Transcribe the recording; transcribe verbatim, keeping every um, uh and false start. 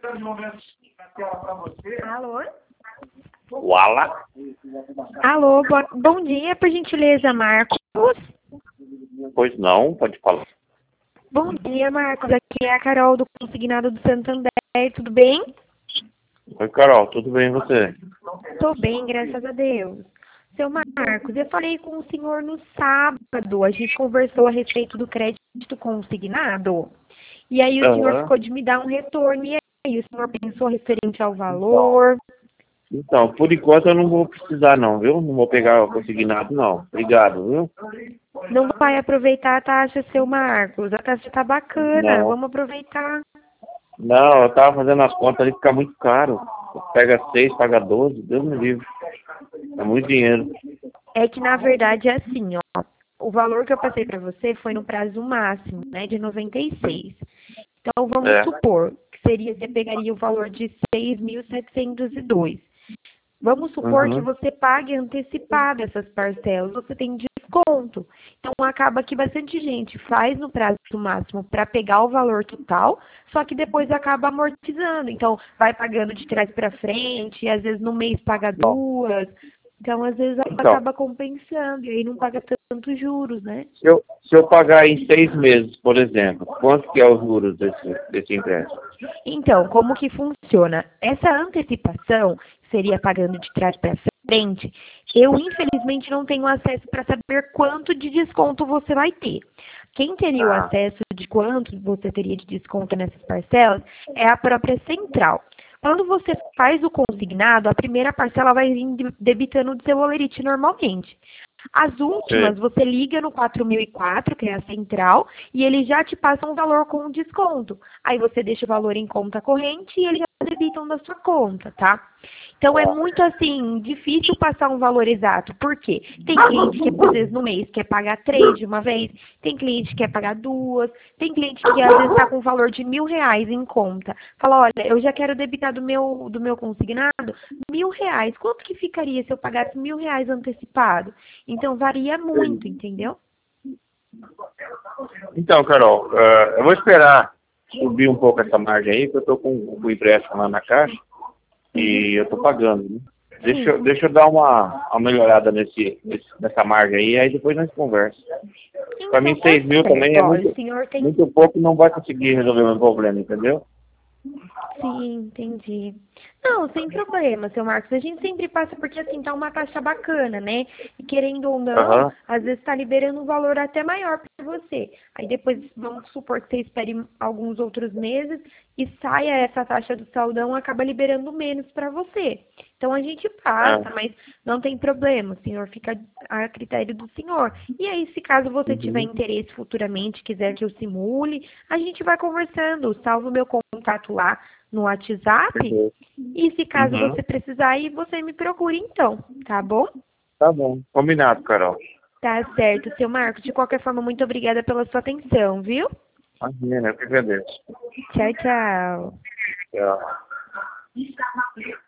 Alô? Wala? Alô, bo- bom dia, por gentileza, Marcos. Pois não, pode falar. Bom dia, Marcos. Aqui é a Carol do Consignado do Santander. Tudo bem? Oi, Carol, tudo bem e você? Tô bem, graças a Deus. Seu Marcos, eu falei com o senhor no sábado. A gente conversou a respeito do crédito consignado. E aí o senhor Aham. ficou de me dar um retorno. E aí, o senhor pensou referente ao Então, valor? então, por enquanto eu não vou precisar não, viu? Não vou pegar o consignado não. Obrigado, viu? Não vai aproveitar a taxa, seu Marcos. A taxa tá bacana. Não. Vamos aproveitar. Não, eu tava fazendo as contas ali, fica muito caro. Pega seis, paga doze, Deus me livre. É muito dinheiro. É que, na verdade, é assim, ó. O valor que eu passei para você foi no prazo máximo, né, de noventa e seis. Então, vamos É. supor que seria, você pegaria o valor de seis mil setecentos e dois. Vamos supor que Uhum. você pague antecipado essas parcelas, você tem desconto. Então, acaba que bastante gente faz no prazo máximo para pegar o valor total, só que depois acaba amortizando. Então, vai pagando de trás para frente, e às vezes no mês paga Então, duas. Então, às vezes então acaba compensando, e aí não paga tantos juros, né? se, eu, se eu pagar em seis meses, por exemplo, quanto que é os juros desse, desse empréstimo? Então, como que funciona? Essa antecipação seria pagando de trás para frente. Eu, infelizmente, não tenho acesso para saber quanto de desconto você vai ter. Quem teria o Ah, acesso de quanto você teria de desconto nessas parcelas é a própria central. Quando você faz o consignado, a primeira parcela vai vir debitando do seu holerite normalmente. As sei. últimas, você liga no quatro mil e quatro, que é a central, e eles já te passam um valor com desconto. Aí você deixa o valor em conta corrente e eles já debitam da sua conta, tá? Então é muito assim, difícil passar um valor exato. Por quê? Tem cliente que às vezes no mês quer pagar três de uma vez, tem cliente que quer pagar duas, tem cliente que às vezes está com um valor de mil reais em conta. Fala, olha, eu já quero debitar do meu, do meu consignado mil reais. Quanto que ficaria se eu pagasse mil reais antecipado? Então varia muito, entendeu? Então, Carol, eh, eu vou esperar subir um pouco essa margem aí, que eu tô com o empréstimo lá na caixa Uhum. e eu tô pagando, né? Deixa, Sim. eu- deixa eu dar uma, uma melhorada nesse, nesse- nessa margem aí, aí depois nós conversa. Para Então mim, tá seis mil também certo. é Ó, o muito, senhor tem. muito pouco, não vai conseguir resolver o meu problema, entendeu? Sim, entendi. Não, sem problema, seu Marcos. A gente sempre passa porque assim tá uma taxa bacana, né? E querendo ou não, Aham. às vezes está liberando um valor até maior para você. Aí depois vamos supor que você espere alguns outros meses e saia essa taxa do saldão, acaba liberando menos para você. Então a gente passa, É. mas não tem problema, o senhor fica a critério do senhor. E aí, se caso você tiver Uhum. interesse futuramente, quiser que eu simule, a gente vai conversando. Salvo o meu contato lá no WhatsApp. Perfeito. E se caso Uhum. você precisar, aí você me procure então, tá bom? Tá bom. Combinado, Carol. Tá certo, seu Marcos. De qualquer forma, muito obrigada pela sua atenção, viu? Imagina, eu que agradeço. Tchau, tchau. Tchau.